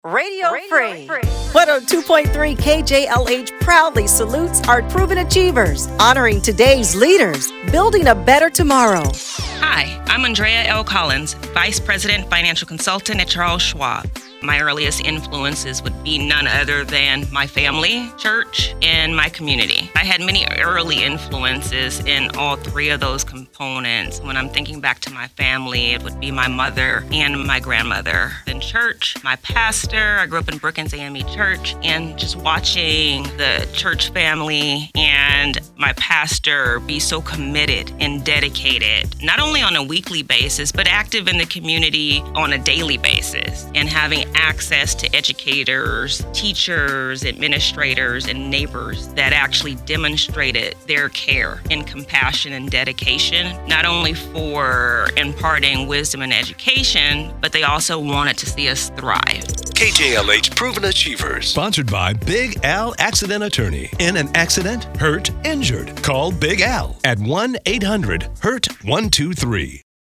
Radio Free. 102.3 KJLH proudly salutes our proven achievers, honoring today's leaders, building a better tomorrow. Hi, I'm Andrea L. Collins, Vice President Financial Consultant at Charles Schwab. My earliest influences would be none other than my family, church, and my community. I had many early influences in all three of those components. When I'm thinking back to my family, it would be my mother and my grandmother. In church, my pastor, I grew up in Brookings AME Church, and just watching the church family and my pastor be so committed and dedicated, not only on a weekly basis, but active in the community on a daily basis, and having access to educators, teachers, administrators, and neighbors that actually demonstrated their care and compassion and dedication, not only for imparting wisdom and education, but they also wanted to see us thrive. KJLH Proven Achievers. Sponsored by Big Al Accident Attorney. In an accident, hurt, injured. Call Big Al at 1-800-HURT-123.